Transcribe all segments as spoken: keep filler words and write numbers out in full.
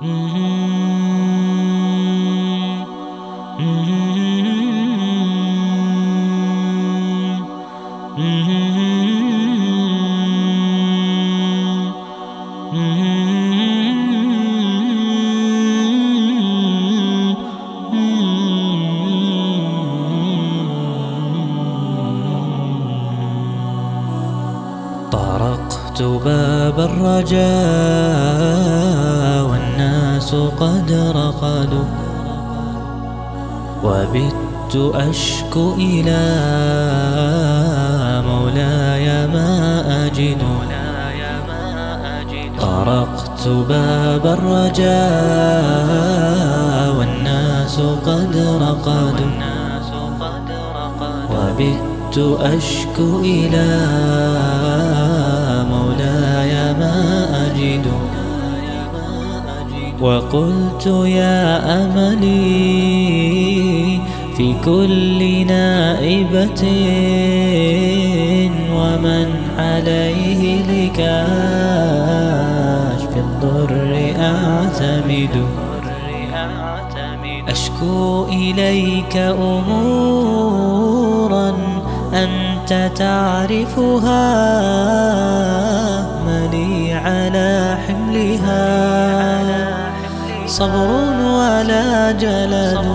طرقت باب الرجاء والناس قد رقدوا، وبت أشكو إلى مولاي ما أجد. طرقت باب الرجاء والناس قد رقدوا، وبت أشكو إلى مولاي ما أجد. وقلت يا أملي في كل نائبة ومن عليه لكاشف الضر أعتمد. أشكو إليك أمورا أنت تعرفها، ملي على حملها صبر ولا جلد.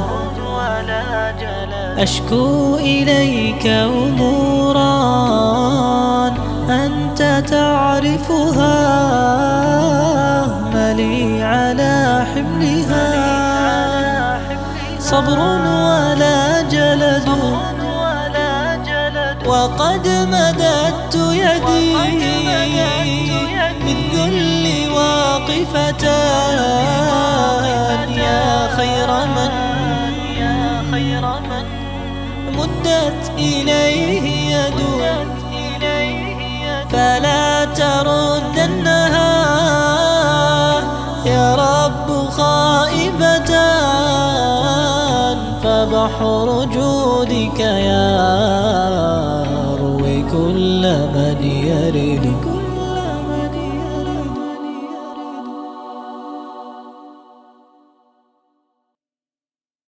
أشكو إليك أمورا أنت تعرفها، ملي على حملها صبر ولا جلد. وقد مددت يدي بالذل واقفتان، يا خير من مدت إليه يد، فلا تردنها يا رب خائبة، فبحر جودك يروي كل من يرد.